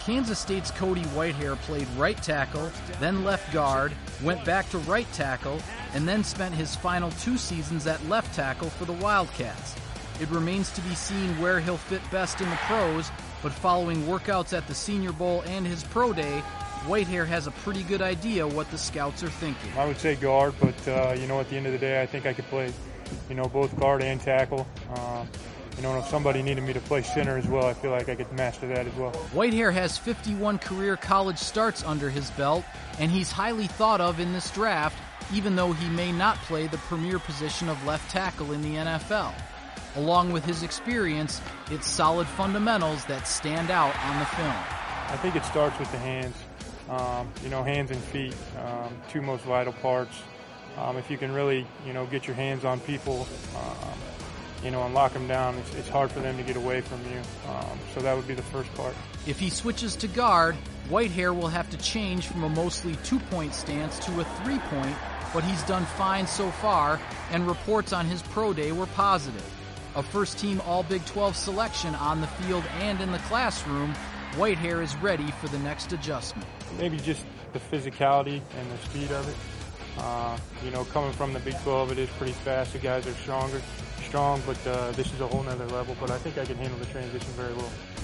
Kansas State's Cody Whitehair played right tackle, then left guard, went back to right tackle, and then spent his final 2 seasons at left tackle for the Wildcats. It remains to be seen where he'll fit best in the pros, but following workouts at the Senior Bowl and his pro day, Whitehair has a pretty good idea what the scouts are thinking. I would say guard, but at the end of the day, I think I could play, both guard and tackle. If somebody needed me to play center as well, I feel like I could master that as well. Whitehair has 51 career college starts under his belt, and he's highly thought of in this draft, even though he may not play the premier position of left tackle in the NFL. Along with his experience, it's solid fundamentals that stand out on the film. I think it starts with the hands. Hands and feet, 2 most vital parts. If you can really, get your hands on people, and lock them down, it's hard for them to get away from you. So that would be the first part. If he switches to guard, Whitehair will have to change from a mostly 2-point stance to a 3-point, but he's done fine so far, and reports on his pro day were positive. A first-team All-Big 12 selection on the field and in the classroom, Whitehair is ready for the next adjustment. Maybe just the physicality and the speed of it. Coming from the Big 12, it is pretty fast. The guys are strong, but this is a whole nother level. But I think I can handle the transition very well.